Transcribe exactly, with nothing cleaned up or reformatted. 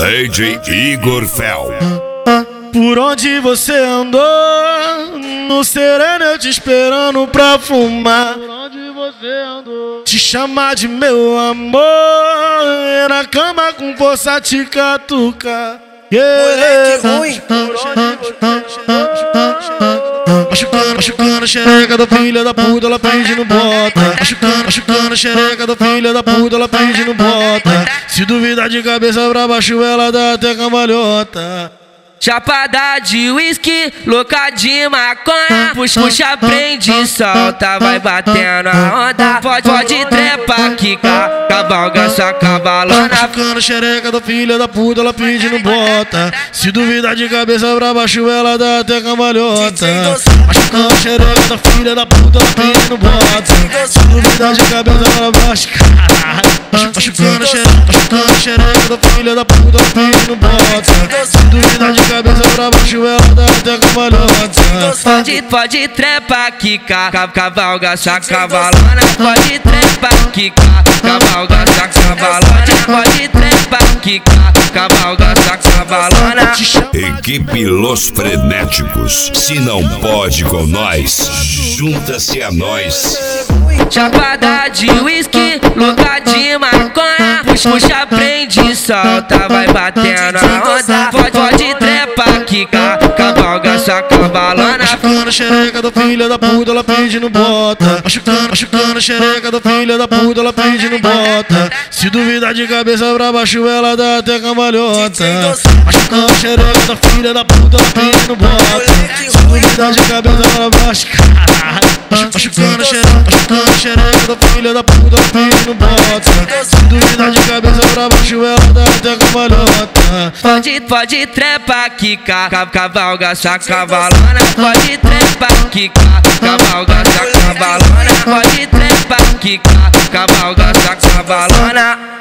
D J Igor Fel. Por onde você andou? No sereno eu te esperando pra fumar. Por onde você andou? Te chamar de meu amor, na cama com força te catucar. Yeah. Moleque ruim. Machucando, machucando a xereca da filha da puta, ela pede no bota. Machucando, machucando a xereca da filha da puta, ela pede no bota. Se duvidar de cabeça pra baixo, ela dá até cambalhota. Chapada de uísque, louca de maconha. Puxa, puxa, prende, solta, vai batendo a onda. Pode, pode trepar, quica, cavalga essa cavalona. Machucando a xereca da filha da puta, ela pede no bota. Se duvidar de cabeça pra baixo, ela dá até cambalhota. Machucando a xereca da filha da puta, ela pede no bota. Se duvidar de cabeça pra baixo, machucando a xereca, machucando a xereca da filha da puta, ela pede no bota. Se duvidar de cabeça pra baixo, ela dá até cambalhota. Pode, pode trepar, quica, cavalga essa cavalona. Pode trepar, quica, cavalga essa cavalona. Pode trepar, quica, cavalga essa cavalona. Equipe Los Frenéticos. Se não pode com nós, junta-se a nós. Chapada de uísque, louca de maconha. Puxa, puxa, prende, solta, vai batendo a onda. Pode, pode trepar, quica, cavalga essa cavalona. Machucando a xereca da filha da puta, ela pede no bota. Machucando, machucando a xereca da filha da puta, ela pede no bota. Se duvidar de cabeça pra baixo, ela dá até cambalhota. Machucando a xereca da filha da puta, ela pede no bota. Se duvidar de cabeça pra baixo, machucando a xereca, machucando a xereca da filha da puta, ela pede no bota. Se duvidar de cabeça pra baixo, ela dá até cambalhota. Pode, pode trepar, quica, cavalga essa cavalona. Pode trepar, quica, cavalga essa cavalona. Pode trepar, quica, cavalga essa cavalona.